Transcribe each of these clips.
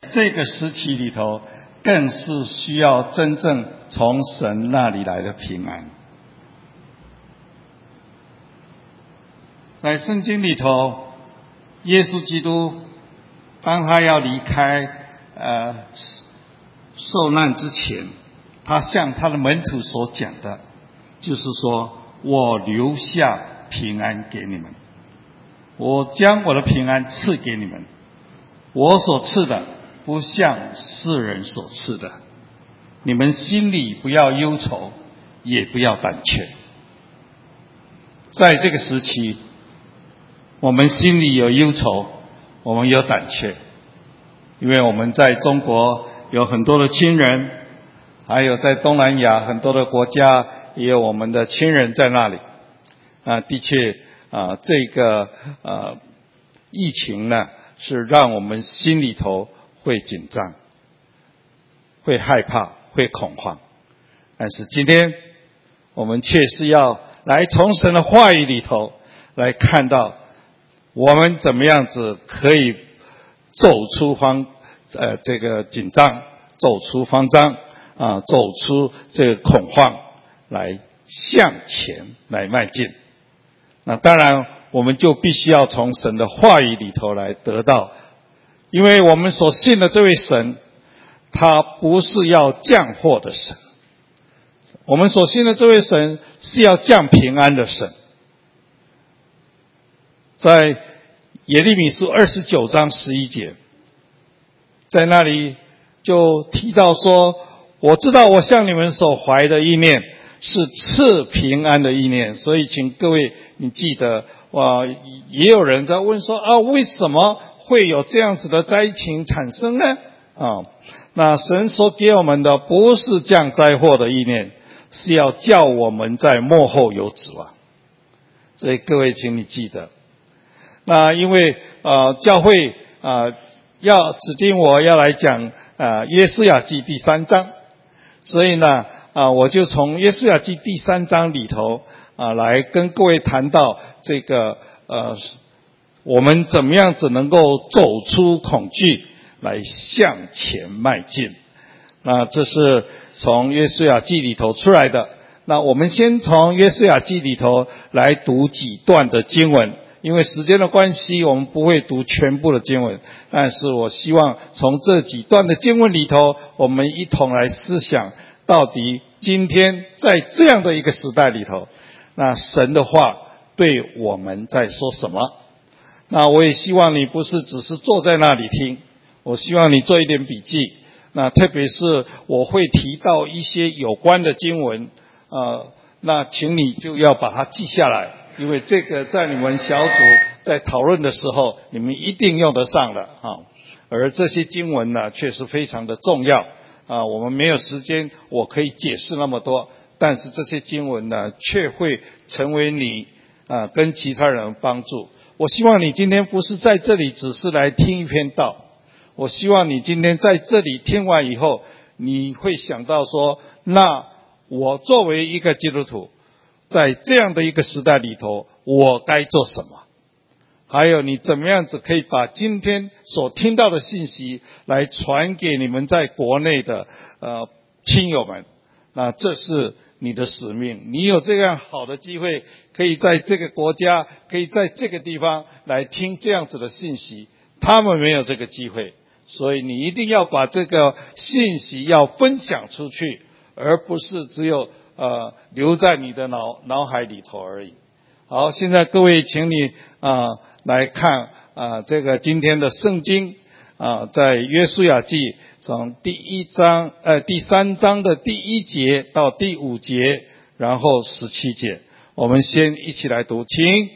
这个时期里头，更是需要真正从神那里来的平安。在圣经里头，耶稣基督当他要离开受难之前，他向他的门徒所讲的，就是说，我留下平安给你们，我将我的平安赐给你们，我所赐的不像世人所赐的，你们心里不要忧愁，也不要胆怯。在这个时期，我们心里有忧愁，我们有胆怯，因为我们在中国有很多的亲人，还有在东南亚很多的国家也有我们的亲人在那里。的确这个疫情呢，是让我们心里头会紧张，会害怕，会恐慌。但是今天我们却是要来从神的话语里头来看到我们怎么样子可以走出这个紧张，走出慌张走出这个恐慌，来向前来迈进。那当然我们就必须要从神的话语里头来得到，因为我们所信的这位神，他不是要降祸的神，我们所信的这位神是要降平安的神。在耶利米书29章11节，在那里就提到说，我知道我向你们所怀的意念是赐平安的意念。所以请各位你记得，也有人在问说为什么会有这样子的灾情产生呢？那神所给我们的不是降灾祸的意念，是要叫我们在末后有指望。所以各位请你记得，那因为教会要指定我要来讲约书亚记第3章，所以呢我就从约书亚记第3章里头来跟各位谈到这个我们怎么样子能够走出恐惧，来向前迈进。那这是从约书亚记里头出来的。那我们先从约书亚记里头来读几段的经文，因为时间的关系，我们不会读全部的经文，但是我希望从这几段的经文里头，我们一同来思想，到底今天在这样的一个时代里头，那神的话对我们在说什么。那我也希望你不是只是坐在那里听，我希望你做一点笔记。那特别是我会提到一些有关的经文那请你就要把它记下来，因为这个在你们小组在讨论的时候，你们一定用得上的而这些经文呢，确实非常的重要我们没有时间，我可以解释那么多，但是这些经文呢，却会成为你跟其他人的帮助。我希望你今天不是在这里只是来听一篇道，我希望你今天在这里听完以后，你会想到说，那我作为一个基督徒，在这样的一个时代里头，我该做什么？还有你怎么样子可以把今天所听到的信息来传给你们在国内的亲友们。那这是你的使命，你有这样好的机会，可以在这个国家，可以在这个地方来听这样子的信息，他们没有这个机会，所以你一定要把这个信息要分享出去，而不是只有留在你的脑海里头而已。好，现在各位请你来看这个今天的圣经在约书亚记从第3章的第1节到第5节，然后17节，我们先一起来读，请。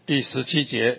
第17节。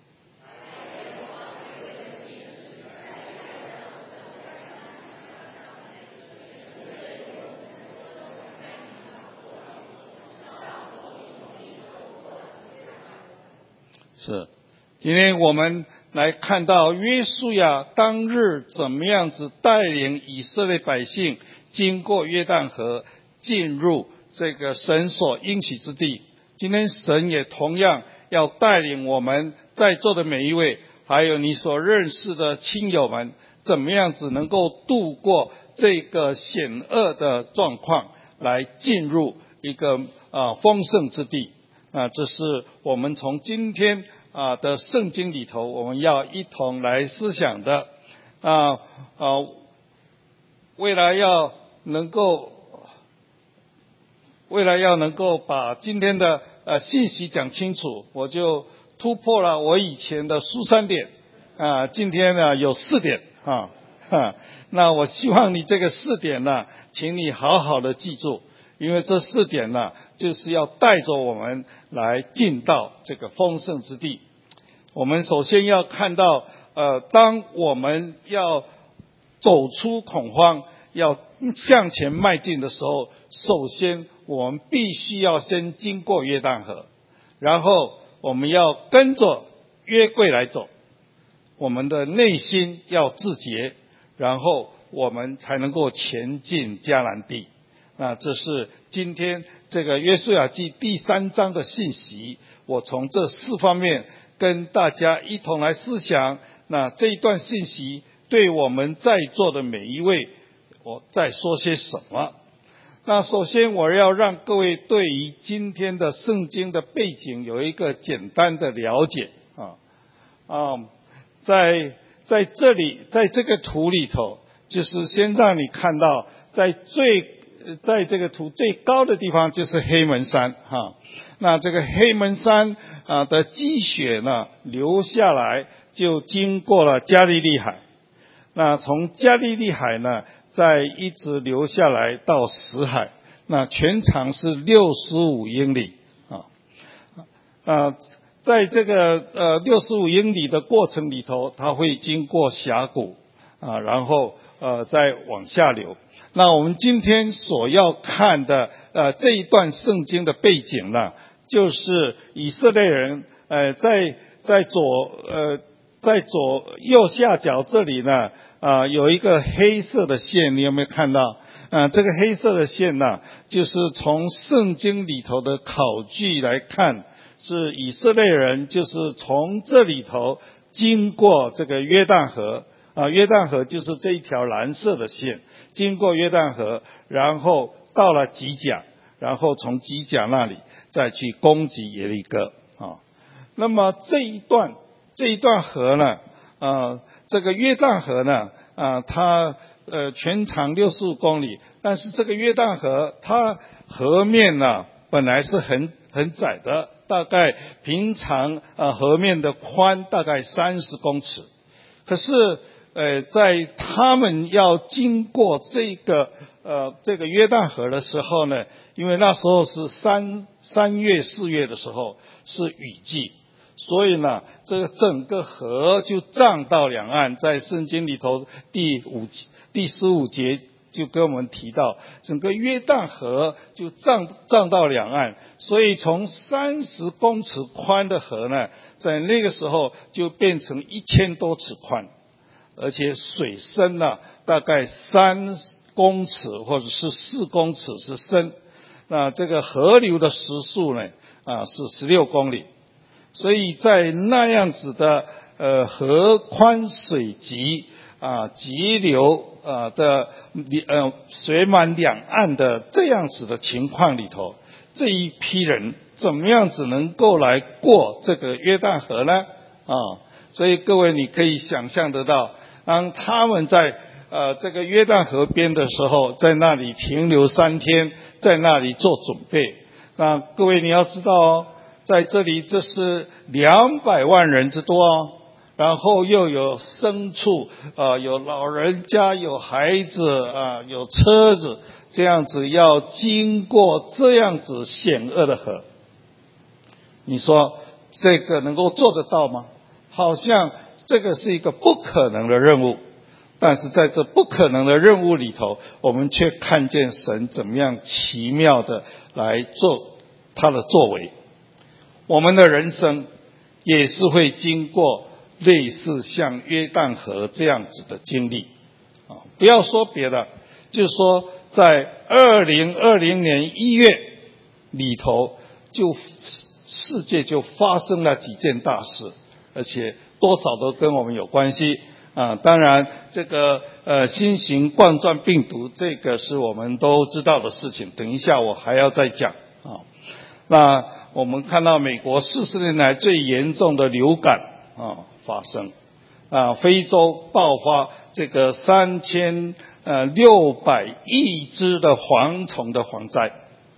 是，今天我们来看到约书亚当日怎么样子带领以色列百姓经过约旦河，进入这个神所应许之地。今天神也同样要带领我们在座的每一位，还有你所认识的亲友们，怎么样子能够度过这个险恶的状况，来进入一个丰盛之地。这是我们从今天的圣经里头，我们要一同来思想的。未来要能够把今天的信息讲清楚，我就突破了我以前的13点今天呢有4点那我希望你这个4点呢，请你好好的记住。因为这4点呢，就是要带着我们来进到这个丰盛之地。我们首先要看到，当我们要走出恐慌，要向前迈进的时候，首先我们必须要先经过约旦河，然后我们要跟着约柜来走，我们的内心要自洁，然后我们才能够前进迦南地。这是今天这个约书亚记第3章的信息，我从这4方面跟大家一同来思想。那这一段信息对我们在座的每一位，我在说些什么？那首先我要让各位对于今天的圣经的背景有一个简单的了解在这里，在这个图里头，就是先让你看到在这个图最高的地方就是黑门山那这个黑门山的积雪呢流下来，就经过了加利利海。那从加利利海呢，再一直流下来到死海，那全长是65英里在这个65英里的过程里头，它会经过峡谷然后再往下流。那我们今天所要看的这一段圣经的背景呢，就是以色列人在左右下角这里呢有一个黑色的线，你有没有看到？这个黑色的线呢，就是从圣经里头的考据来看，是以色列人就是从这里头经过这个约旦河约旦河就是这一条蓝色的线，经过约旦河，然后到了吉甲，然后从吉甲那里再去攻击耶利哥那么这一段河呢这个约旦河呢它全长65公里，但是这个约旦河它河面呢本来是很窄的，大概平常河面的宽大概30公尺，可是在他们要经过这个约旦河的时候呢，因为那时候是3月4月的时候是雨季，所以呢这个整个河就涨到两岸。在圣经里头第15节就跟我们提到，整个约旦河就涨到两岸，所以从30公尺宽的河呢，在那个时候就变成1000多尺宽，而且水深呢大概3公尺或者是4公尺是深。那这个河流的时速呢是16公里，所以在那样子的河宽水急急流的水满两岸的这样子的情况里头，这一批人怎么样子能够来过这个约旦河呢所以各位你可以想象得到，当他们在这个约旦河边的时候，在那里停留3天，在那里做准备。那各位你要知道在这里这是200万人之多然后又有牲畜有老人家，有孩子有车子，这样子要经过这样子险恶的河。你说这个能够做得到吗？好像这个是一个不可能的任务。但是在这不可能的任务里头，我们却看见神怎么样奇妙的来做他的作为。我们的人生也是会经过类似像约旦河这样子的经历不要说别的，就是说在2020年1月里头，就世界就发生了几件大事，而且多少都跟我们有关系当然这个新型冠状病毒，这个是我们都知道的事情，等一下我还要再讲那我们看到美国40年来最严重的流感发生非洲爆发这个3600亿只的蝗虫的蝗灾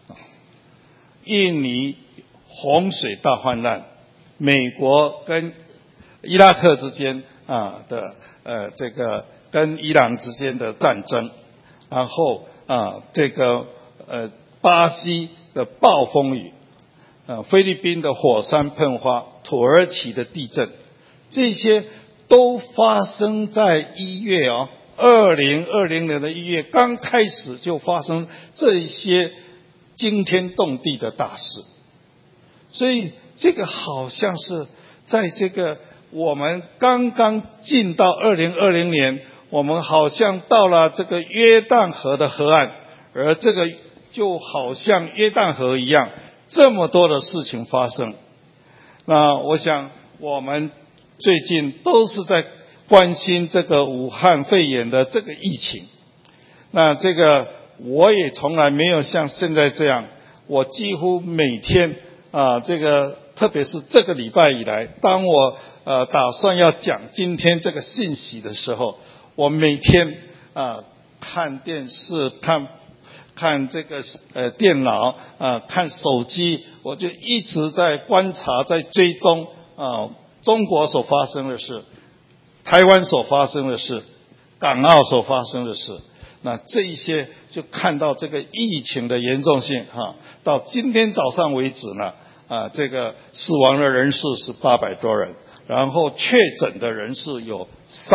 印尼洪水大泛滥，美国跟伊拉克之间这个跟伊朗之间的战争，然后这个巴西的暴风雨菲律宾的火山喷发，土耳其的地震，这些都发生在1月2020年的1月，刚开始就发生这些惊天动地的大事。所以这个好像是在这个我们刚刚进到2020年，我们好像到了这个约旦河的河岸，而这个就好像约旦河一样，这么多的事情发生。那我想我们最近都是在关心这个武汉肺炎的这个疫情。那这个我也从来没有像现在这样，我几乎每天这个特别是这个礼拜以来，当我打算要讲今天这个信息的时候，我每天看电视看这个电脑看手机，我就一直在观察，在追踪中国所发生的事，台湾所发生的事，港澳所发生的事。那这一些就看到这个疫情的严重性到今天早上为止呢这个死亡的人数是800多人，然后确诊的人数有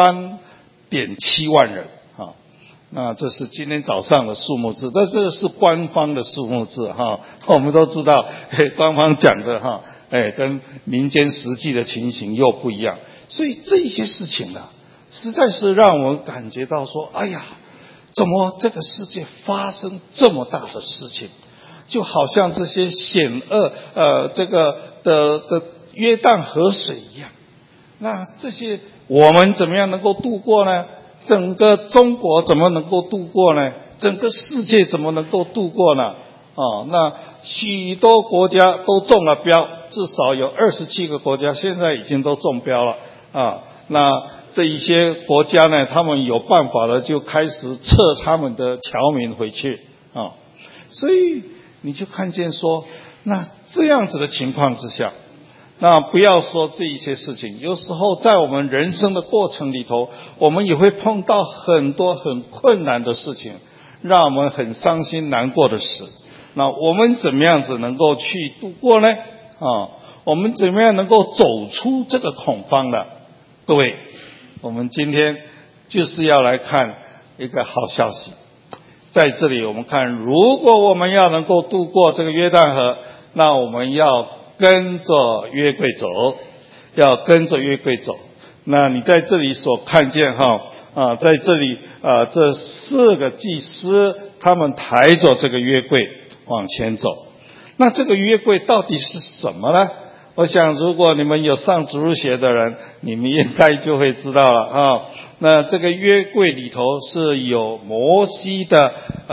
3.7万人那这是今天早上的数目字，这是官方的数目字我们都知道官方讲的跟民间实际的情形又不一样。所以这些事情呢，实在是让我们感觉到说，哎呀，怎么这个世界发生这么大的事情，就好像这些险恶这个的约旦河水一样。那这些我们怎么样能够度过呢？整个中国怎么能够度过呢？整个世界怎么能够度过呢？那许多国家都中了标，至少有27个国家现在已经都中标了那这一些国家呢，他们有办法了，就开始撤他们的侨民回去所以你就看见说，那这样子的情况之下，那不要说这一些事情，有时候在我们人生的过程里头，我们也会碰到很多很困难的事情，让我们很伤心难过的事。那我们怎么样子能够去度过呢？我们怎么样能够走出这个恐慌呢？各位，我们今天就是要来看一个好消息。在这里我们看，如果我们要能够度过这个约旦河，那我们要跟着约柜走，要跟着约柜走。那你在这里所看见在这里这4个祭司他们抬着这个约柜往前走。那这个约柜到底是什么呢？我想如果你们有上主日学的人，你们应该就会知道了那这个约柜里头是有摩西的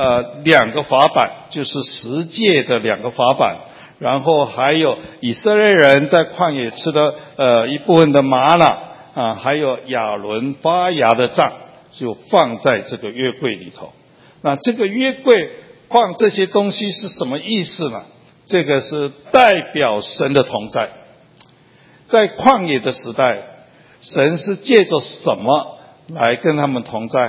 2个法版，就是10诫的2个法版，然后还有以色列人在旷野吃的一部分的玛瑙还有亚伦发芽的杖，就放在这个约柜里头。那这个约柜放这些东西是什么意思呢？这个是代表神的同在。在旷野的时代，神是借着什么来跟他们同在？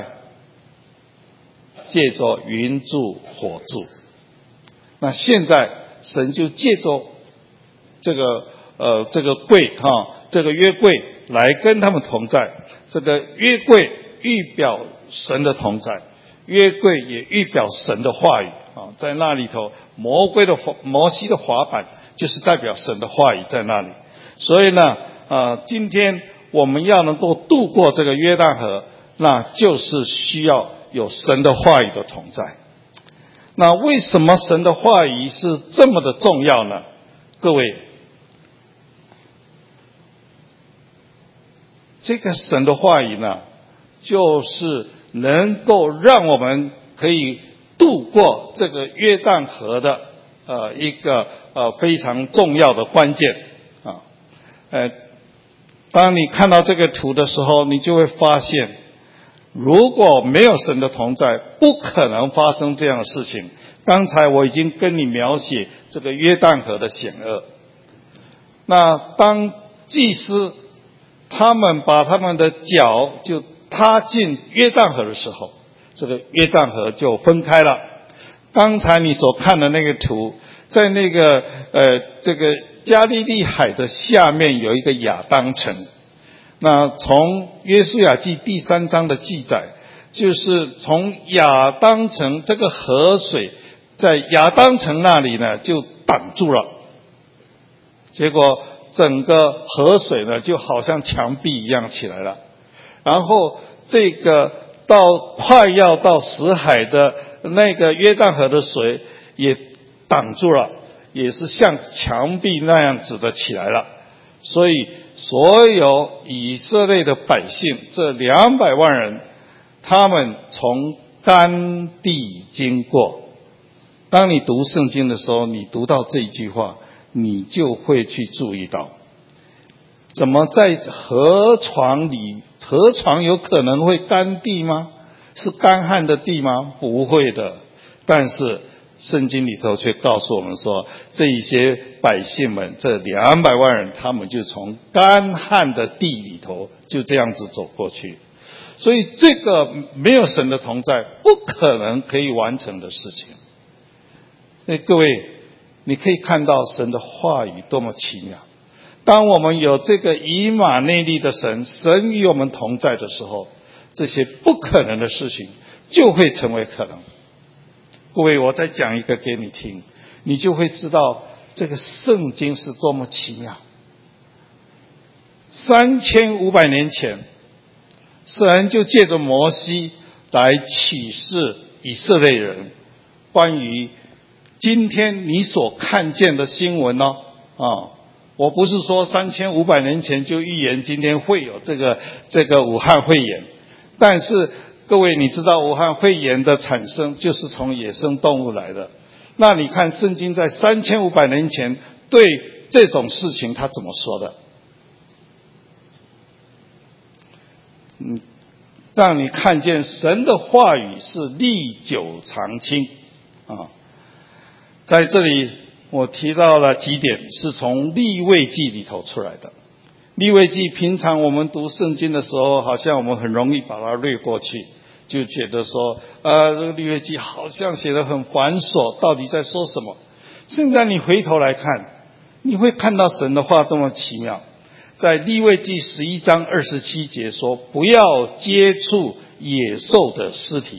借着云柱火柱。那现在神就借着这个这个柜这个约柜来跟他们同在。这个约柜预表神的同在，约柜也预表神的话语在那里头，摩西的滑板就是代表神的话语在那里。所以呢今天我们要能够渡过这个约旦河，那就是需要有神的话语的同在。那为什么神的话语是这么的重要呢？各位，这个神的话语呢，就是能够让我们可以渡过这个约旦河的一个非常重要的关键当你看到这个图的时候，你就会发现，如果没有神的同在，不可能发生这样的事情。刚才我已经跟你描写这个约旦河的险恶。那当祭司他们把他们的脚就踏进约旦河的时候，这个约旦河就分开了。刚才你所看的那个图，在那个这个加利利海的下面有一个亚当城。那从约书亚记第3章的记载，就是从亚当城这个河水在亚当城那里呢就挡住了，结果整个河水呢就好像墙壁一样起来了。然后这个快要到死海的那个约旦河的水也挡住了，也是像墙壁那样子的起来了。所以所有以色列的百姓，这200万人，他们从干地经过。当你读圣经的时候，你读到这一句话，你就会去注意到，怎么在河床里，河床有可能会干地吗？是干旱的地吗？不会的。但是圣经里头却告诉我们说，这一些百姓们，这200万人，他们就从干旱的地里头就这样子走过去。所以这个没有神的同在，不可能可以完成的事情。各位，你可以看到神的话语多么奇妙。当我们有这个以马内利的神与我们同在的时候，这些不可能的事情就会成为可能。各位，我再讲一个给你听，你就会知道这个圣经是多么奇妙。3500年前，神就借着摩西来启示以色列人关于今天你所看见的新闻我不是说3500年前就预言今天会有这个武汉肺炎，但是各位，你知道武汉肺炎的产生就是从野生动物来的。那你看圣经在3500年前对这种事情他怎么说的？让你看见神的话语是历久常青在这里我提到了几点，是从利未记里头出来的。利未记平常我们读圣经的时候，好像我们很容易把它略过去，就觉得说这个利未记好像写得很繁琐，到底在说什么？现在你回头来看，你会看到神的话多么奇妙。在利未记11章27节说，不要接触野兽的尸体。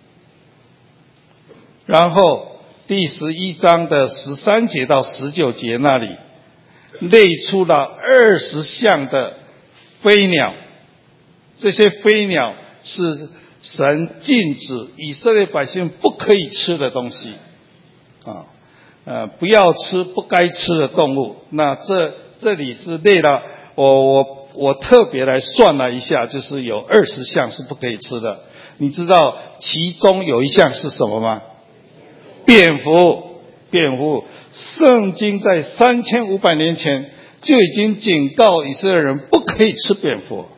然后第11章的13节到19节那里列出了20项的飞鸟，这些飞鸟是神禁止以色列百姓不可以吃的东西不要吃不该吃的动物。那这里是列了，我特别来算了一下，就是有20项是不可以吃的。你知道其中有一项是什么吗？蝙蝠。圣经在3500年前就已经警告以色列人不可以吃蝙蝠。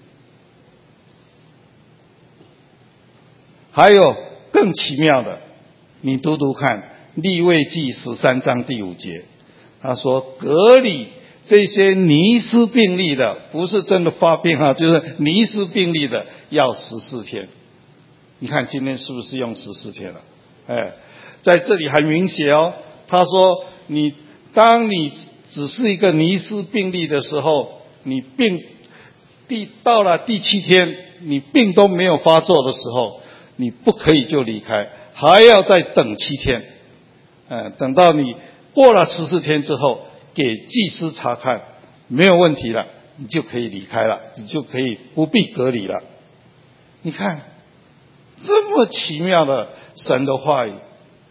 还有更奇妙的，你读读看利未记13章第5节，他说隔离这些尼斯病例的，不是真的发病就是尼斯病例的，要14天。你看今天是不是用14天了？在这里很明显他说当你只是一个尼斯病例的时候，你到了第7天，你病都没有发作的时候，你不可以就离开，还要再等7天。等到你过了14天之后，给祭司查看，没有问题了，你就可以离开了，你就可以不必隔离了。你看，这么奇妙的神的话语，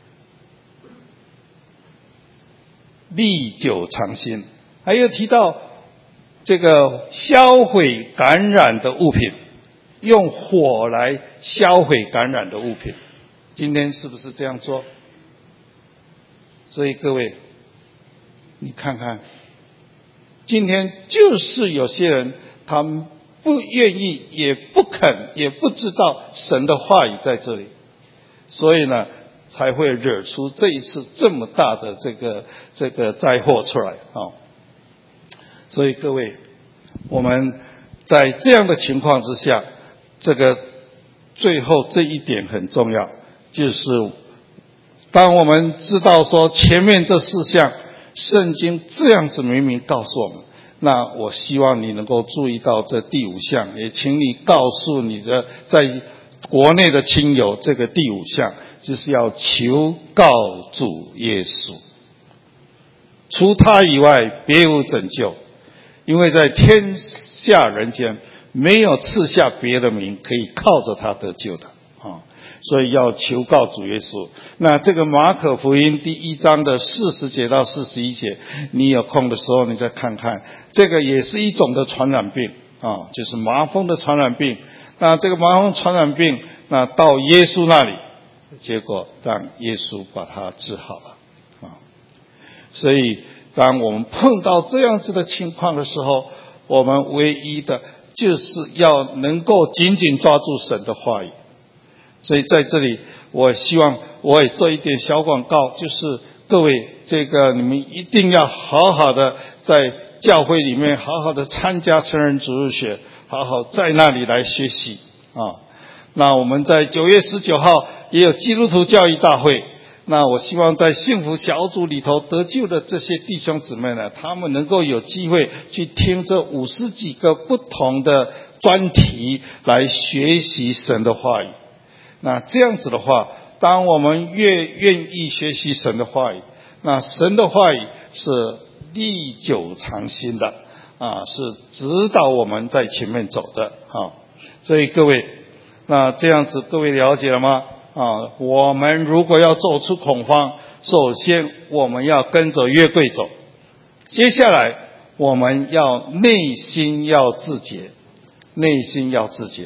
历久常新。还有提到这个销毁感染的物品，用火来销毁感染的物品，今天是不是这样做？所以各位，你看看，今天就是有些人他们不愿意，也不肯，也不知道神的话语在这里，所以呢才会惹出这一次这么大的这个灾祸出来啊！所以各位，我们在这样的情况之下，这个最后这一点很重要，就是当我们知道说前面这4项圣经这样子明明告诉我们，那我希望你能够注意到这第5项，也请你告诉你的在国内的亲友，这个第5项就是要求告主耶稣，除他以外别无拯救，因为在天下人间没有赐下别的名可以靠着他得救的啊，所以要求告主耶稣。那这个马可福音第1章的40节到41节，你有空的时候你再看看，这个也是一种的传染病啊，就是麻风的传染病。那这个麻风传染病，那到耶稣那里，结果让耶稣把它治好了啊。所以当我们碰到这样子的情况的时候，我们唯一的就是要能够紧紧抓住神的话语。所以在这里我希望我也做一点小广告，就是各位这个你们一定要好好的在教会里面好好的参加成人主日学，好好在那里来学习啊。那我们在9月19号也有基督徒教育大会，那我希望在幸福小组里头得救的这些弟兄姊妹呢，他们能够有机会去听这50几个不同的专题来学习神的话语。那这样子的话，当我们越愿意学习神的话语，那神的话语是历久常新的啊，是指导我们在前面走的啊。所以各位，那这样子各位了解了吗？啊，我们如果要走出恐慌，首先我们要跟着约柜走，接下来我们要内心要自洁，内心要自洁。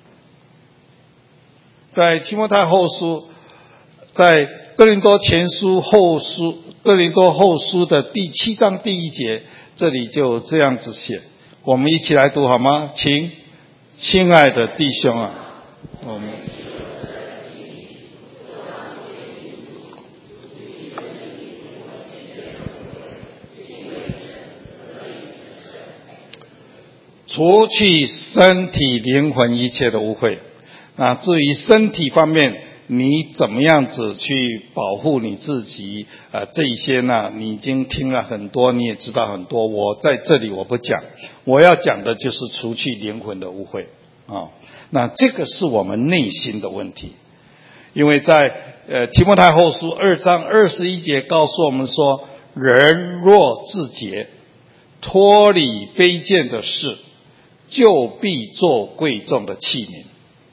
在提摩太后书，在哥林多前书后书，哥林多后书的第7章第1节，这里就这样子写，我们一起来读好吗？请，亲爱的弟兄啊，我们除去身体灵魂一切的污秽。那至于身体方面，你怎么样子去保护你自己这一些呢，你已经听了很多，你也知道很多，我在这里我不讲，我要讲的就是除去灵魂的污秽啊。那这个是我们内心的问题，因为在提摩太后书2章21节告诉我们说，人若自洁，脱离卑贱的事，就必做贵重的器皿，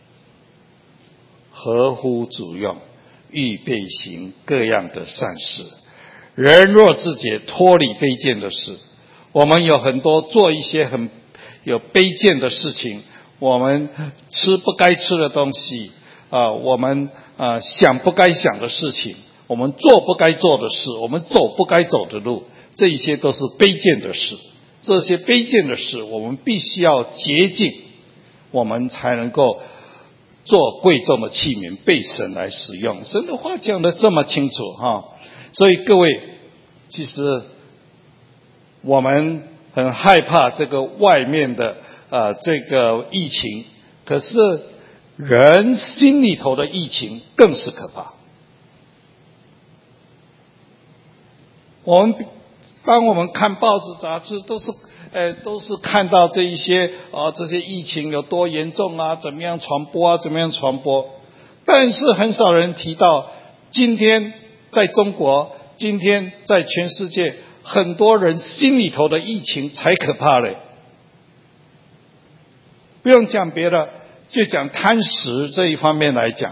合乎主用，预备行各样的善事。人若自洁，脱离卑贱的事，我们有很多做一些很有卑贱的事情，我们吃不该吃的东西我们想不该想的事情，我们做不该做的事，我们走不该走的路，这一些都是卑贱的事。这些卑贱的事，我们必须要洁净，我们才能够做贵重的器皿，被神来使用。神的话讲得这么清楚所以各位，其实我们很害怕这个外面的这个疫情，可是人心里头的疫情更是可怕。我们当我们看报纸杂志，都是看到这一些这些疫情有多严重啊，怎么样传播啊，怎么样传播。但是很少人提到，今天在中国，今天在全世界，很多人心里头的疫情才可怕嘞。不用讲别的，就讲贪食这一方面来讲。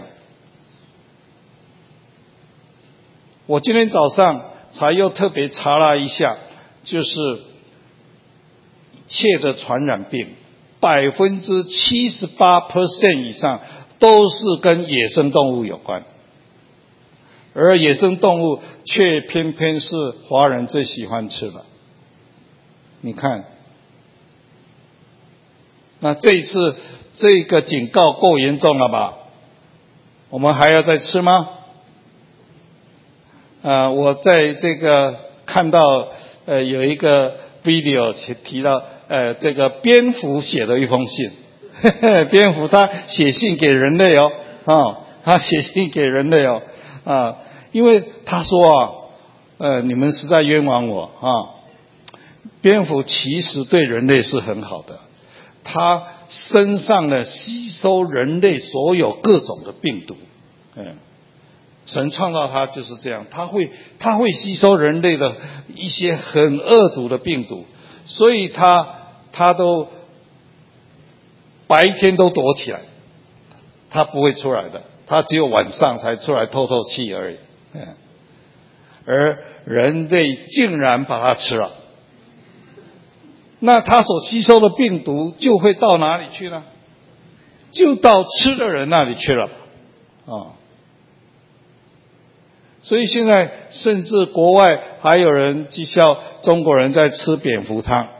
我今天早上才又特别查了一下，就是一切的传染病，78% 以上都是跟野生动物有关，而野生动物却偏偏是华人最喜欢吃的。你看，那这一次这个警告够严重了吧？我们还要再吃吗？我在这个看到有一个 video 提到这个蝙蝠写的一封信，蝙蝠他写信给人类他写信给人类因为他说你们实在冤枉我蝙蝠其实对人类是很好的，它身上呢吸收人类所有各种的病毒，神创造它就是这样，它会吸收人类的一些很恶毒的病毒，所以它都白天都躲起来，它不会出来的，它只有晚上才出来透透气而已。而人类竟然把它吃了，那它所吸收的病毒就会到哪里去呢？就到吃的人那里去了所以现在甚至国外还有人讥笑中国人在吃蝙蝠汤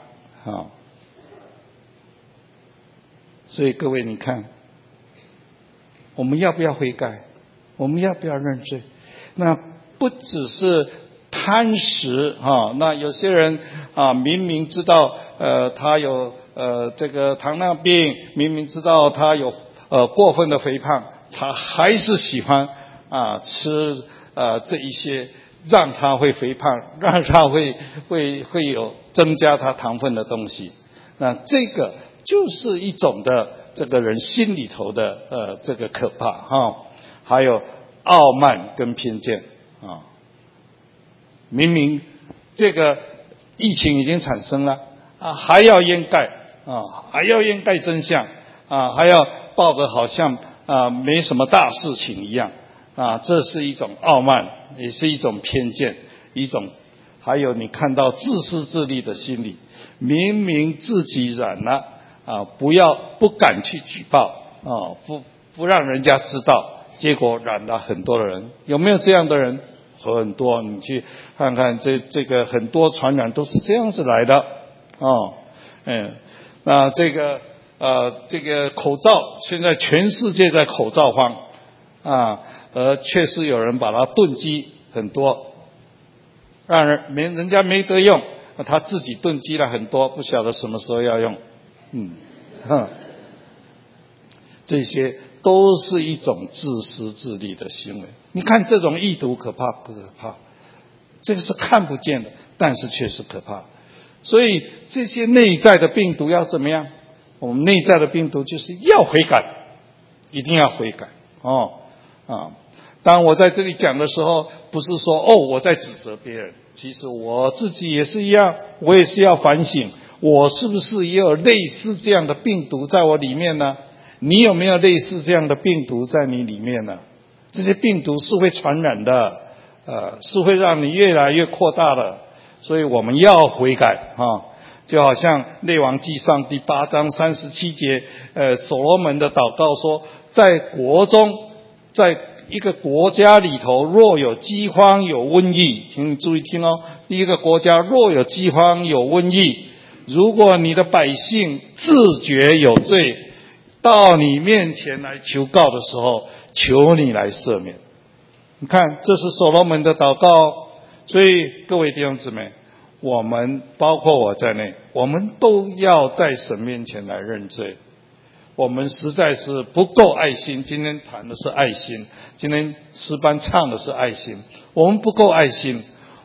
所以各位你看，我们要不要悔改？我们要不要认罪？那不只是贪食那有些人明明知道他有这个糖尿病，明明知道他有过分的肥胖，他还是喜欢吃这一些让他会肥胖，让他会有增加他糖分的东西。那这个就是一种的这个人心里头的这个可怕还有傲慢跟偏见明明这个疫情已经产生了还要掩盖还要掩盖真相还要报得好像没什么大事情一样这是一种傲慢，也是一种偏见，还有你看到自私自利的心理，明明自己染了不敢去举报不让人家知道，结果染了很多的人。有没有这样的人？很多，你去看看这个很多传染都是这样子来的那这个口罩，现在全世界在口罩荒而确实有人把它囤积很多，让人家没得用，他自己囤积了很多，不晓得什么时候要用这些都是一种自私自利的行为。你看这种意图可怕不可怕？这个是看不见的，但是确实可怕。所以这些内在的病毒要怎么样？我们内在的病毒就是要悔改，一定要悔改当我在这里讲的时候，不是说我在指责别人，其实我自己也是一样，我也是要反省，我是不是也有类似这样的病毒在我里面呢？你有没有类似这样的病毒在你里面呢？这些病毒是会传染的是会让你越来越扩大的，所以我们要悔改就好像列王纪上第8章37节所罗门的祷告说，在国中，在一个国家里头，若有饥荒有瘟疫，请你注意听一个国家若有饥荒有瘟疫，如果你的百姓自觉有罪，到你面前来求告的时候，求你来赦免。你看，这是所罗门的祷告所以各位弟兄姊妹，我们包括我在内，我们都要在神面前来认罪。我们实在是不够爱心，今天谈的是爱心，今天诗班唱的是爱心，我们不够爱心，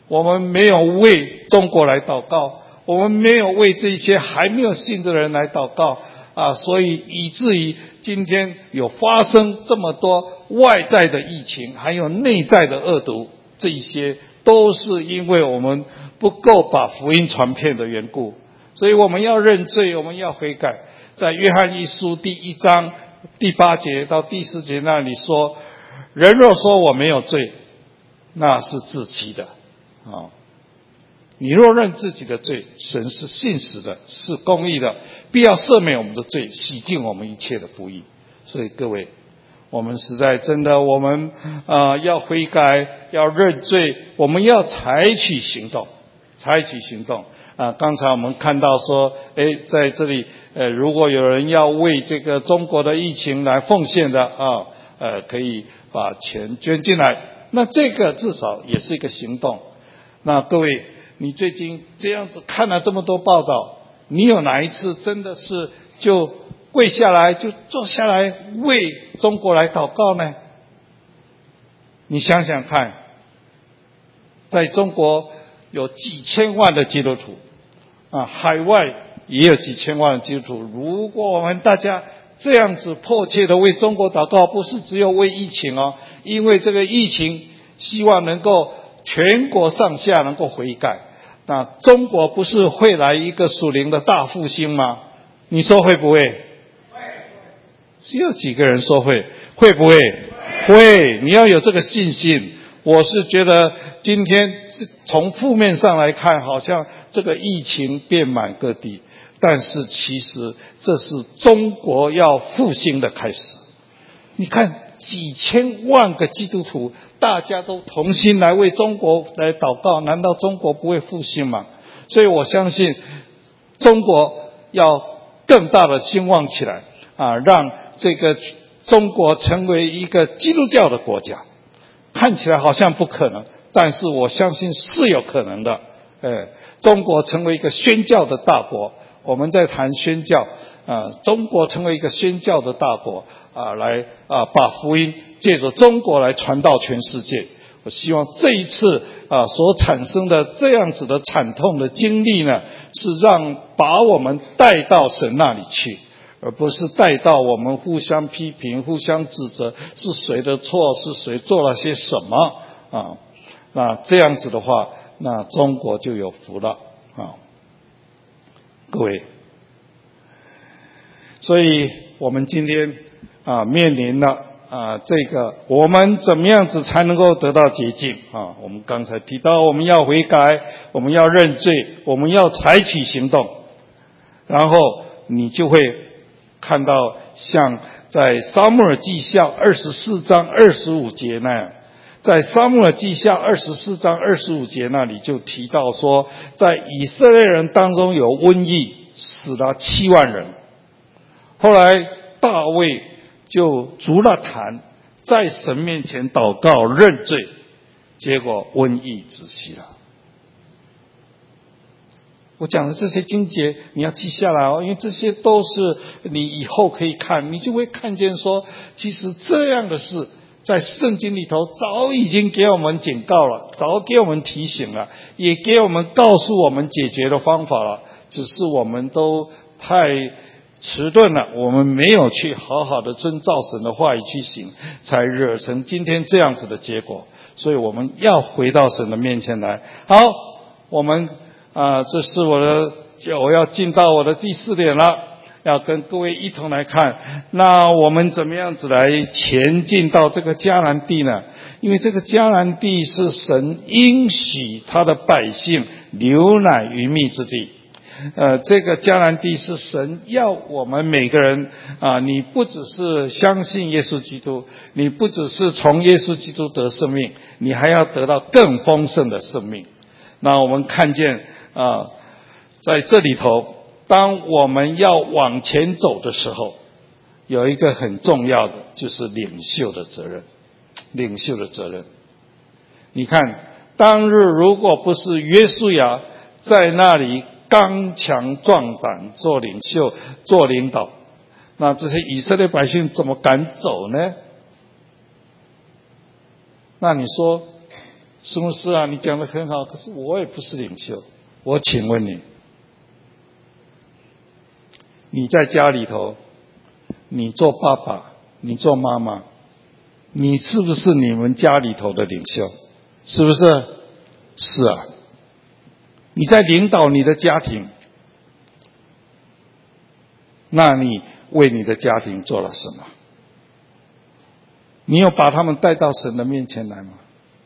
我们没有为中国来祷告，我们没有为这些还没有信的人来祷告所以以至于今天有发生这么多外在的疫情，还有内在的恶毒，这一些都是因为我们不够把福音传遍的缘故。所以我们要认罪，我们要悔改。在约翰一书第1章第8节到第4节那里说，人若说我没有罪，那是自欺的你若认自己的罪，神是信实的，是公义的，必要赦免我们的罪，洗净我们一切的不义。所以各位，我们实在真的，我们要悔改，要认罪，我们要采取行动。刚才我们看到说，在这里如果有人要为这个中国的疫情来奉献的可以把钱捐进来，那这个至少也是一个行动。那各位，你最近这样子看了这么多报道，你有哪一次真的是就跪下来，就坐下来为中国来祷告呢？你想想看，在中国有几千万的基督徒海外也有几千万的基督徒。如果我们大家这样子迫切的为中国祷告，不是只有为疫情因为这个疫情希望能够全国上下能够悔改，那中国不是会来一个属灵的大复兴吗？你说会不会？会。只有几个人说会？会不会？会。你要有这个信心。我是觉得今天从负面上来看，好像这个疫情遍满各地，但是其实这是中国要复兴的开始。你看几千万个基督徒，大家都同心来为中国来祷告，难道中国不会复兴吗？所以我相信中国要更大的兴旺起来让这个中国成为一个基督教的国家。看起来好像不可能，但是我相信是有可能的。中国成为一个宣教的大国，我们在谈宣教中国成为一个宣教的大国来把福音借着中国来传到全世界。我希望这一次所产生的这样子的惨痛的经历呢，是把我们带到神那里去，而不是带到我们互相批评、互相指责，是谁的错，是谁做了些什么那这样子的话，那中国就有福了各位。所以我们今天面临了这个我们怎么样子才能够得到洁净我们刚才提到，我们要悔改，我们要认罪，我们要采取行动，然后你就会看到像在撒母耳记下24章25节那样，在撒母耳记下24章25节那里就提到说，在以色列人当中有瘟疫，死了7万人。后来大卫就筑了坛，在神面前祷告认罪，结果瘟疫止息了。我讲的这些经节你要记下来因为这些都是你以后可以看，你就会看见说，其实这样的事在圣经里头早已经给我们警告了，早给我们提醒了，也给我们告诉我们解决的方法了，只是我们都太迟钝了，我们没有去好好的遵照神的话语去行，才惹成今天这样子的结果。所以我们要回到神的面前来。好，我们这是我要进到我的第4点了，要跟各位一同来看，那我们怎么样子来前进到这个迦南地呢？因为这个迦南地是神应许他的百姓流奶与蜜之地。这个迦南地是神要我们每个人你不只是相信耶稣基督，你不只是从耶稣基督得生命，你还要得到更丰盛的生命。那我们看见在这里头，当我们要往前走的时候，有一个很重要的，就是领袖的责任。领袖的责任，你看当日如果不是约书亚在那里刚强壮胆做领袖做领导，那这些以色列百姓怎么敢走呢？那你说什么事啊？你讲得很好，可是我也不是领袖。我请问你，你在家里头，你做爸爸，你做妈妈，你是不是你们家里头的领袖？是不是？是啊。你在领导你的家庭，那你为你的家庭做了什么？你有把他们带到神的面前来吗？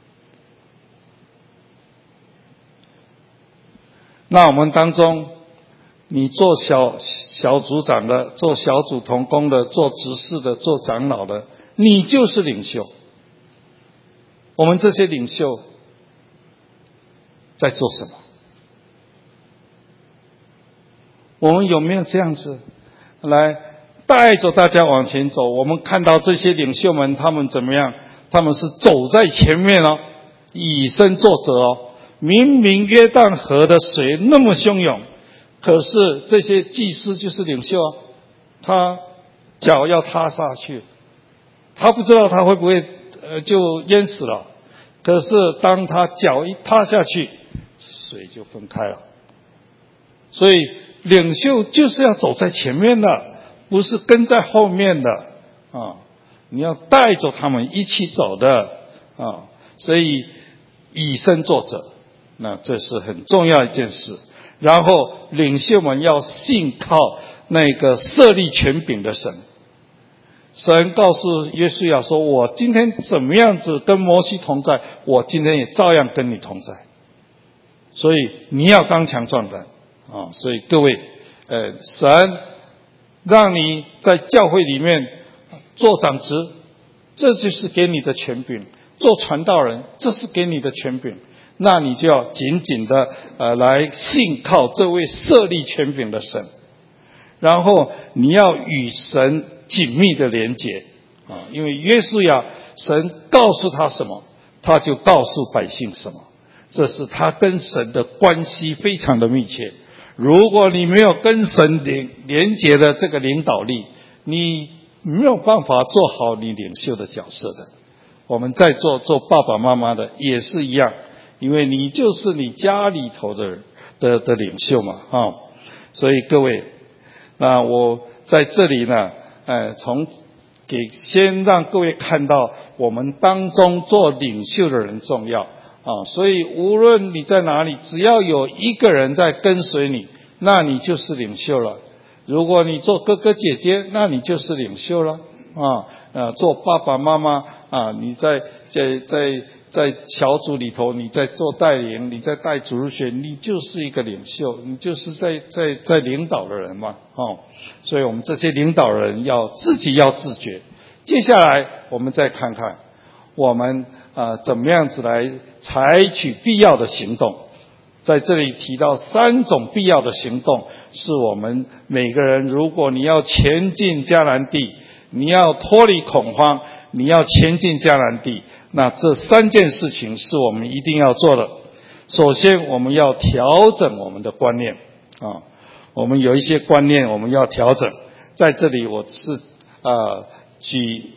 那我们当中，你做小组长的，做小组同工的，做执事的，做长老的，你就是领袖。我们这些领袖在做什么？我们有没有这样子来带着大家往前走？我们看到这些领袖们，他们怎么样？他们是走在前面哦，以身作则哦。明明约旦河的水那么汹涌，可是这些祭司就是领袖啊，他脚要踏下去，他不知道他会不会就淹死了。可是当他脚一踏下去，水就分开了。所以领袖就是要走在前面的，不是跟在后面的啊！你要带着他们一起走的啊！所以以身作则，那这是很重要一件事。然后领袖们要信靠那个设立权柄的神。神告诉约书亚说：“我今天怎么样子跟摩西同在，我今天也照样跟你同在。”所以你要刚强壮胆啊！所以各位，神让你在教会里面做长职，这就是给你的权柄；做传道人，这是给你的权柄。那你就要紧紧的来信靠这位设立权柄的神，然后你要与神紧密的连结啊！因为约书亚，神告诉他什么，他就告诉百姓什么，这是他跟神的关系非常的密切。如果你没有跟神连结的这个领导力，你没有办法做好你领袖的角色的。我们在做爸爸妈妈的也是一样，因为你就是你家里头的领袖嘛啊！所以各位，那我在这里呢，先让各位看到我们当中做领袖的人重要啊！所以无论你在哪里，只要有一个人在跟随你，那你就是领袖了。如果你做哥哥姐姐，那你就是领袖了啊！做爸爸妈妈啊，你在小组里头，你在做带领，你在带主日学，你就是一个领袖，你就是在领导的人嘛哦。所以我们这些领导人自己要自觉。接下来我们再看看我们怎么样子来采取必要的行动。在这里提到3种必要的行动，是我们每个人，如果你要前进迦南地，你要脱离恐慌，你要前进迦南地，那这3件事情是我们一定要做的。首先我们要调整我们的观念啊，我们有一些观念我们要调整。在这里我是举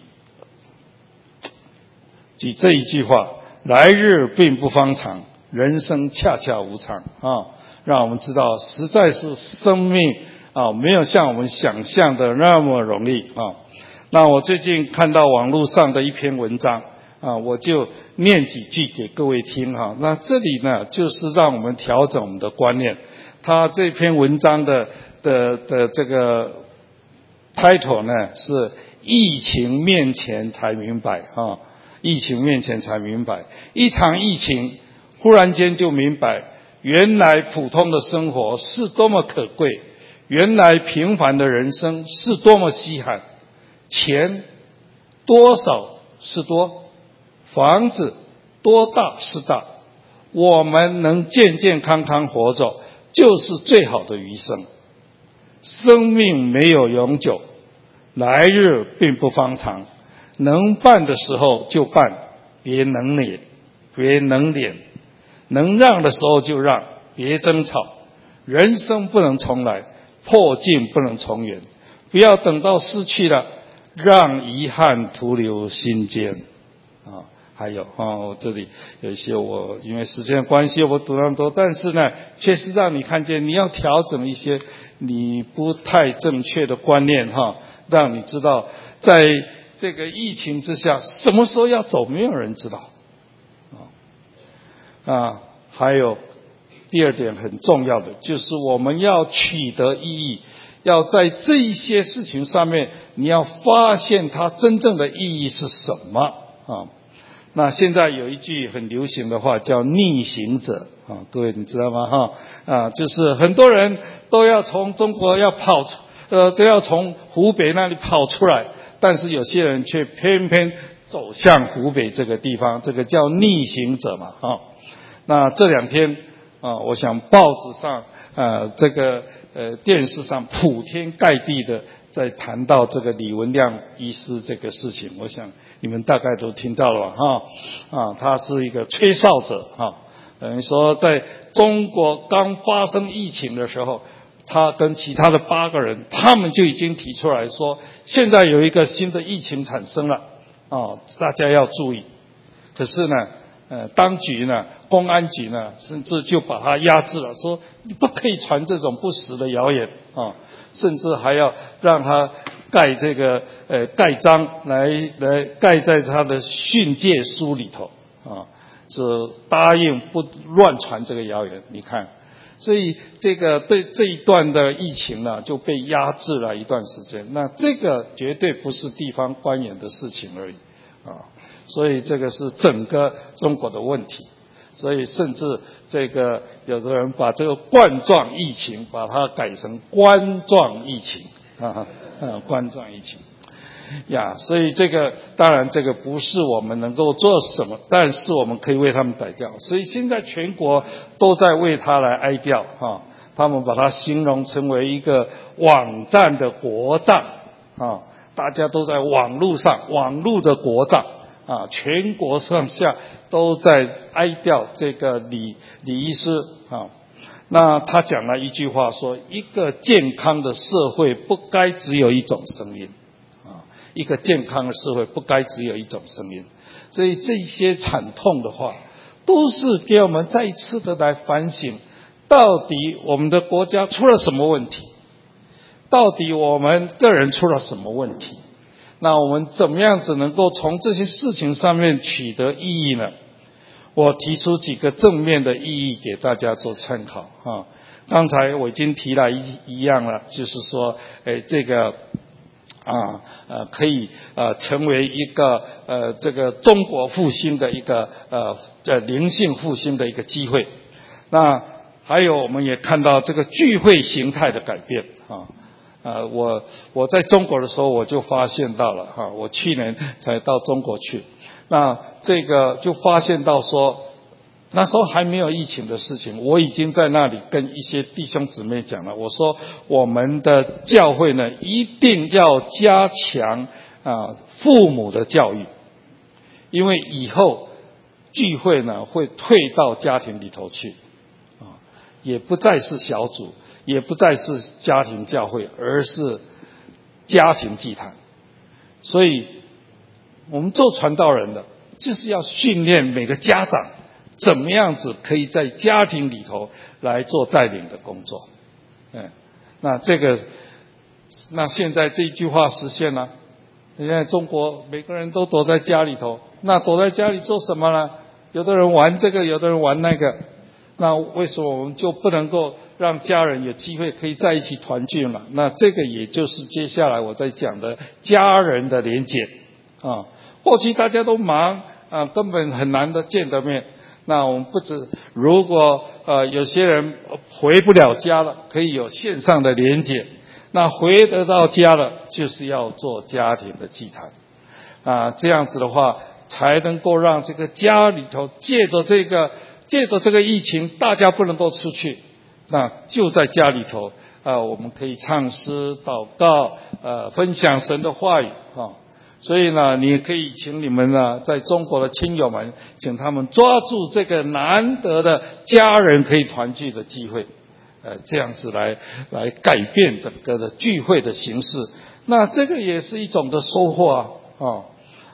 这一句话：来日并不方长，人生恰恰无常啊！让我们知道，实在是生命没有像我们想象的那么容易啊。那我最近看到网络上的一篇文章我就念几句给各位听哈。那这里呢，就是让我们调整我们的观念。他这篇文章的这个 title 呢是疫情面前才明白疫情面前才明白，一场疫情忽然间就明白，原来普通的生活是多么可贵，原来平凡的人生是多么稀罕。钱多少是多，房子多大是大，我们能健健康康活着，就是最好的余生。生命没有永久，来日并不方长，能办的时候就办，别能脸，能让的时候就让，别争吵。人生不能重来，破镜不能重圆，不要等到失去了，让遗憾徒留心间还有我这里有一些我因为时间的关系我读那么多，但是呢，确实让你看见你要调整一些你不太正确的观念让你知道在这个疫情之下什么时候要走，没有人知道还有第二点很重要的，就是我们要取得意义，要在这一些事情上面，你要发现它真正的意义是什么那现在有一句很流行的话叫逆行者各位你知道吗就是很多人都要从中国要跑都要从湖北那里跑出来，但是有些人却偏偏走向湖北这个地方，这个叫逆行者嘛那这两天我想报纸上这个电视上铺天盖地的在谈到这个李文亮医师这个事情，我想你们大概都听到了吧他是一个吹哨者等于说在中国刚发生疫情的时候，他跟其他的8个人他们就已经提出来说现在有一个新的疫情产生了大家要注意。可是呢当局呢公安局呢甚至就把他压制了，说你不可以传这种不实的谣言甚至还要让他盖这个盖章来盖在他的训诫书里头是答应不乱传这个谣言。你看，所以这个对这一段的疫情呢就被压制了一段时间，那这个绝对不是地方官员的事情而已所以这个是整个中国的问题。所以甚至这个有的人把这个冠状疫情把它改成冠状疫情冠状疫情所以这个当然这个不是我们能够做什么，但是我们可以为他们祷告。所以现在全国都在为他来哀悼他们把它形容成为一个网站的国葬大家都在网络上网络的国葬全国上下都在哀悼这个李医师那他讲了一句话说，一个健康的社会不该只有一种声音一个健康的社会不该只有一种声音。所以这些惨痛的话都是给我们再一次的来反省，到底我们的国家出了什么问题，到底我们个人出了什么问题，那我们怎么样子能够从这些事情上面取得意义呢？我提出几个正面的意义给大家做参考刚才我已经提了一样了，就是说这个可以成为一个这个中国复兴的一个灵性复兴的一个机会。那还有我们也看到这个聚会形态的改变我在中国的时候我就发现到了我去年才到中国去，那这个就发现到说那时候还没有疫情的事情，我已经在那里跟一些弟兄姊妹讲了，我说我们的教会呢一定要加强父母的教育，因为以后聚会呢会退到家庭里头去也不再是小组，也不再是家庭教会，而是家庭祭坛。所以我们做传道人的就是要训练每个家长怎么样子可以在家庭里头来做带领的工作那现在这句话实现了，现在中国每个人都躲在家里头，那躲在家里做什么呢？有的人玩这个，有的人玩那个，那为什么我们就不能够让家人有机会可以在一起团聚嘛？那这个也就是接下来我在讲的家人的连结过去大家都忙根本很难的见得面，那我们不止如果有些人回不了家了，可以有线上的连结，那回得到家了就是要做家庭的祭坛这样子的话才能够让这个家里头借着这个疫情大家不能够出去，那就在家里头我们可以唱诗祷告分享神的话语所以呢你可以请你们呢在中国的亲友们请他们抓住这个难得的家人可以团聚的机会这样子来改变整个的聚会的形式，那这个也是一种的收获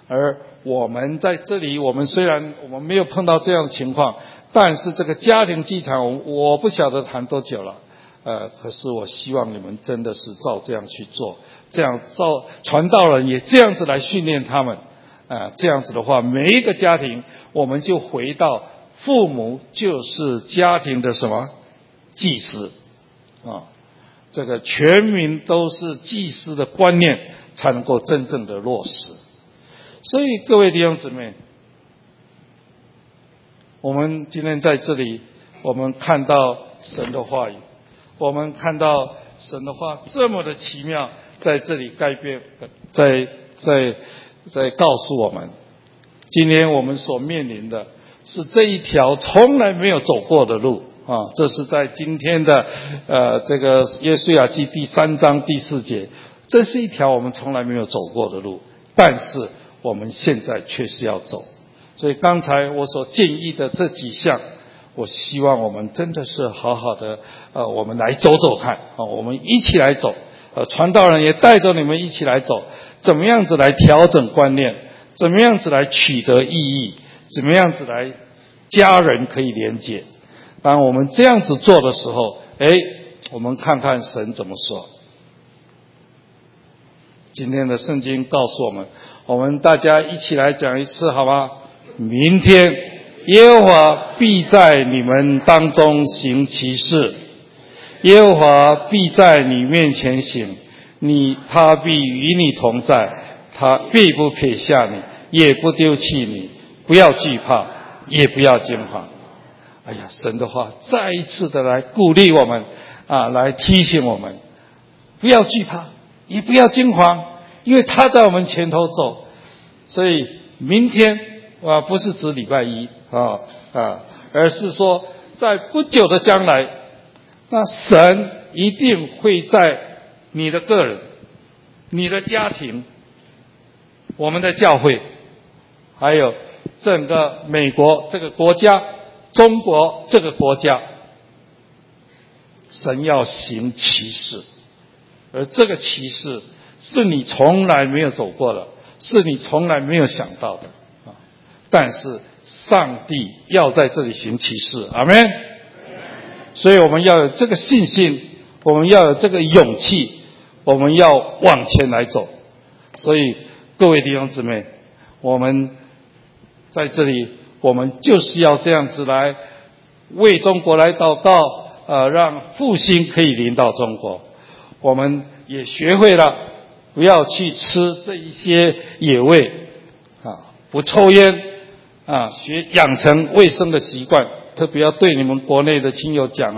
而我们在这里，我们虽然我们没有碰到这样的情况，但是这个家庭祭坛，我不晓得谈多久了。可是我希望你们真的是照这样去做，这样照传道人也这样子来训练他们。这样子的话，每一个家庭，我们就回到父母就是家庭的什么祭司这个全民都是祭司的观念才能够真正的落实。所以各位弟兄姊妹，我们今天在这里，我们看到神的话语，我们看到神的话这么的奇妙，在这里改变，在告诉我们，今天我们所面临的是这一条从来没有走过的路这是在今天的这个约书亚记第3章第4节，这是一条我们从来没有走过的路，但是我们现在确实要走。所以刚才我所建议的这几项，我希望我们真的是好好的我们来走走看我们一起来走，传道人也带着你们一起来走，怎么样子来调整观念，怎么样子来取得意义，怎么样子来家人可以连结。当我们这样子做的时候，我们看看神怎么说。今天的圣经告诉我们大家一起来讲一次好吗？明天耶和华必在你们当中行奇事，耶和华必在你面前行，他必与你同在，他必不撇下你，也不丢弃你，不要惧怕，也不要惊慌。哎呀，神的话再一次的来鼓励我们来提醒我们，不要惧怕，也不要惊慌，因为他在我们前头走。所以明天不是指礼拜一而是说在不久的将来，那神一定会在你的个人、你的家庭、我们的教会，还有整个美国这个国家、中国这个国家，神要行奇事，而这个奇事是你从来没有走过的，是你从来没有想到的但是上帝要在这里行奇事，阿们。所以我们要有这个信心，我们要有这个勇气，我们要往前来走。所以各位弟兄姊妹，我们在这里，我们就是要这样子来为中国来祷告让复兴可以临到中国。我们也学会了不要去吃这一些野味不抽烟学养成卫生的习惯，特别要对你们国内的亲友讲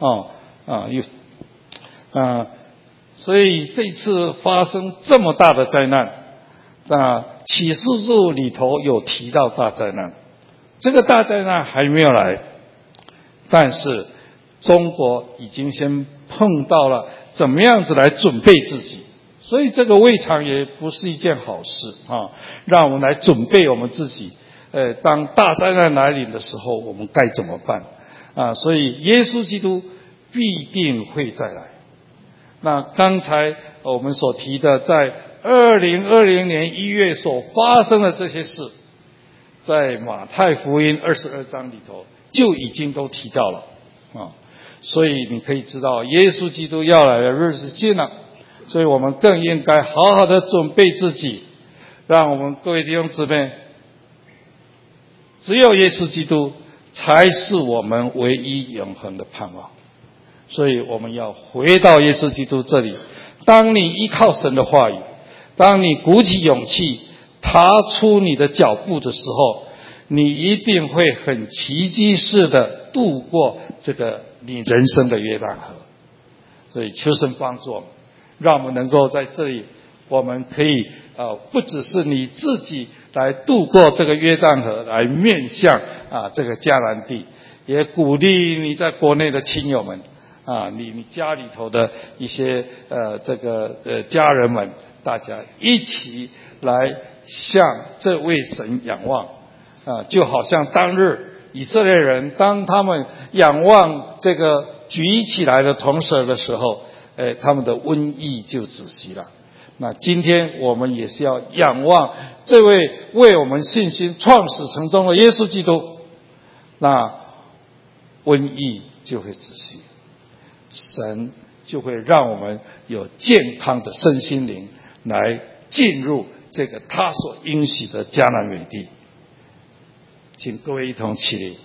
所以这次发生这么大的灾难启示录里头有提到大灾难，这个大灾难还没有来，但是中国已经先碰到了怎么样子来准备自己，所以这个未尝也不是一件好事让我们来准备我们自己当大灾难来临的时候我们该怎么办所以耶稣基督必定会再来。那刚才我们所提的在2020年1月所发生的这些事，在马太福音22章里头就已经都提到了所以你可以知道耶稣基督要来的日子近了，所以我们更应该好好的准备自己，让我们各位弟兄姊妹，只有耶稣基督才是我们唯一永恒的盼望。所以我们要回到耶稣基督这里，当你依靠神的话语，当你鼓起勇气踏出你的脚步的时候，你一定会很奇迹式的度过这个你人生的约旦河。所以求神帮助我们，让我们能够在这里，我们可以不只是你自己来度过这个约旦河，来面向这个迦南地，也鼓励你在国内的亲友们你家里头的一些家人们，大家一起来向这位神仰望就好像当日以色列人当他们仰望这个举起来的铜蛇的时候他们的瘟疫就止息了， 那今天我们也是要仰望这位为我们信心创始成终的耶稣基督，那瘟疫就会止息，神就会让我们有健康的身心灵来进入这个他所应许的迦南美地。请各位一同起立。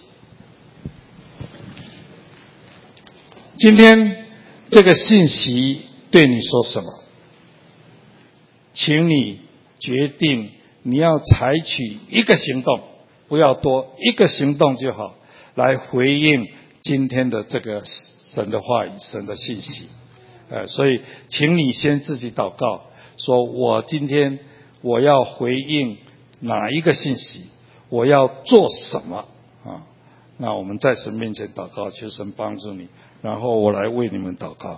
今天这个信息对你说什么？请你决定你要采取一个行动，不要多，一个行动就好，来回应今天的这个神的话语，神的信息。所以请你先自己祷告，说我今天我要回应哪一个信息，我要做什么啊？那我们在神面前祷告，求神帮助你，然后我来为你们祷告。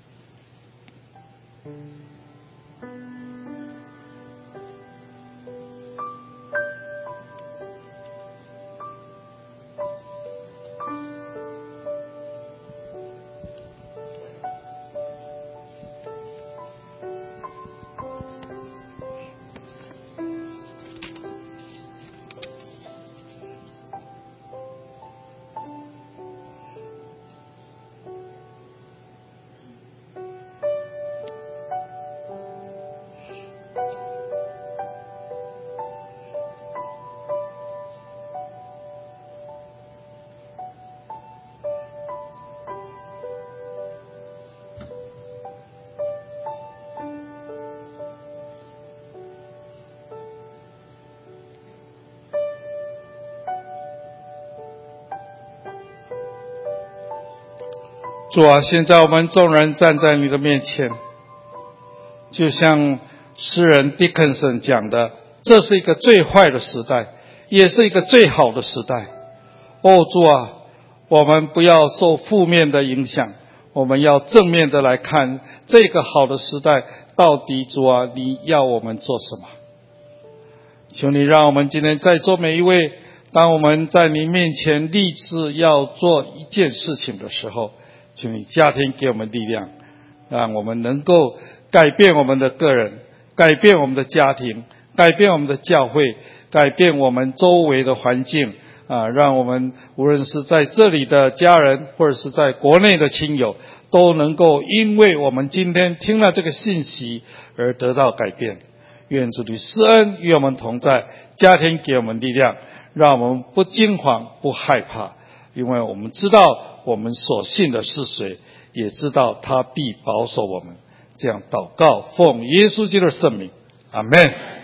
主啊，现在我们众人站在你的面前，就像诗人 Dickinson 讲的，这是一个最坏的时代，也是一个最好的时代。主啊，我们不要受负面的影响，我们要正面的来看这个好的时代，到底主啊，你要我们做什么？求你让我们今天在座每一位，当我们在你面前立志要做一件事情的时候，请你加添给我们力量，让我们能够改变我们的个人，改变我们的家庭，改变我们的教会，改变我们周围的环境让我们无论是在这里的家人，或者是在国内的亲友，都能够因为我们今天听了这个信息而得到改变。愿主的施恩与我们同在，加添给我们力量，让我们不惊慌不害怕，因为我们知道我们所信的是谁，也知道他必保守我们。这样祷告，奉耶稣基督的圣名，阿们。